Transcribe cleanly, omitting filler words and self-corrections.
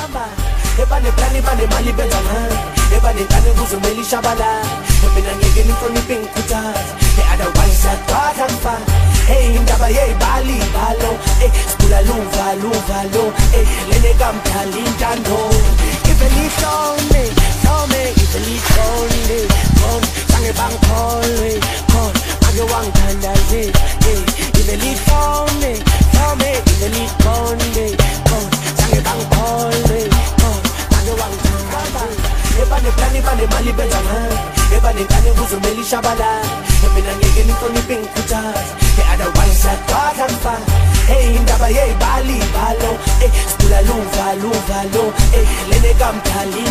Ebane plani bane mali benza ngani ebane ngane kuzomela ishabala mina ngeke nihloniphe ngikhuthaza otherwise siyaqala mfana hey indaba yeyibali balo sibula luva lo lene kamdala intando even ihlone even ihlone sange bangikhole ake wangithanda nje even ihlone even ihlone sange bangikhole ebane plani bane mali benza ngani ebane ngane kuzomela ishabala mina ngeke nihloniphe ngikhuthaza otherwise siyaqala mfana hey indaba yeyibali balo sibula luva lo lene kamdala